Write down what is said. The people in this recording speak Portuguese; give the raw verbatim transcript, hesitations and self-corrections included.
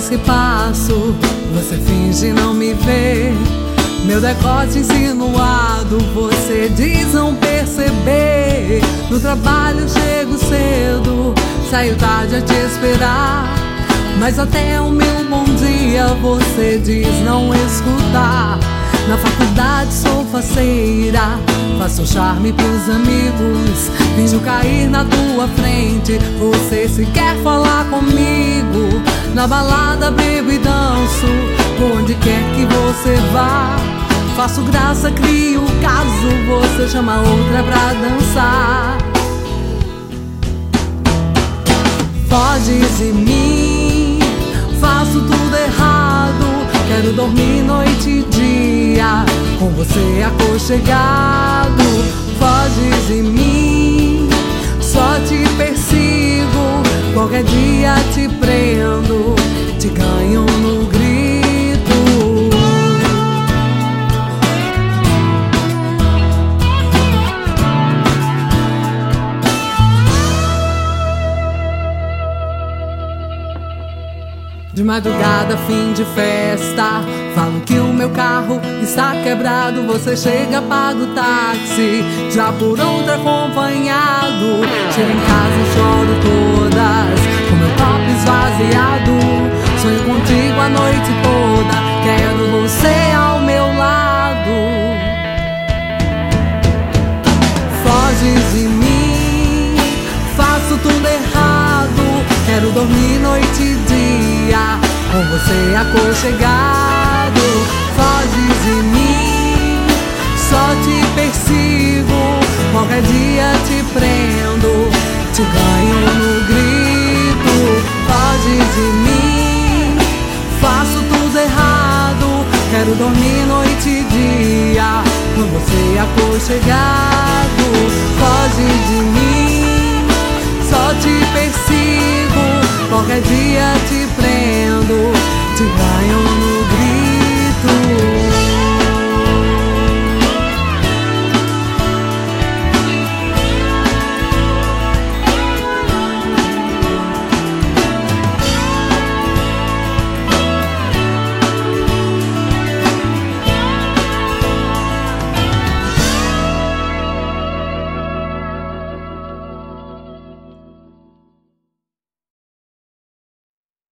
vez que passo, você finge não me ver. Meu decote insinuado, você diz não perceber. No trabalho chego cedo, saio tarde a te esperar, mas até o meu bom dia você diz não escutar. Na faculdade sou faceira, faço charme pros amigos, finjo cair na tua frente, você se quer falar comigo. Na balada bebo e danço, por onde quer que você vá. Faço graça, crio caso, você chama outra pra dançar. Foge de mim, faço tudo errado, quero dormir noite e dia, com você aconchegado. Foge de mim, só te persigo, qualquer dia te prendo, te ganho no grito. De madrugada, fim de festa, falo que o meu carro está quebrado, você chega, paga o táxi, já por outro acompanhado. Chego em casa e choro todas, com meu copo esvaziado. Sonho contigo a noite toda, quero você ao meu lado. Foge de mim, faço tudo errado, quero dormir noite e dia, com você aconchegado. Foge de mim, só te persigo, qualquer dia te prendo, te ganho no grito. Foge de mim, faço tudo errado, quero dormir noite e dia, com você aconchegado.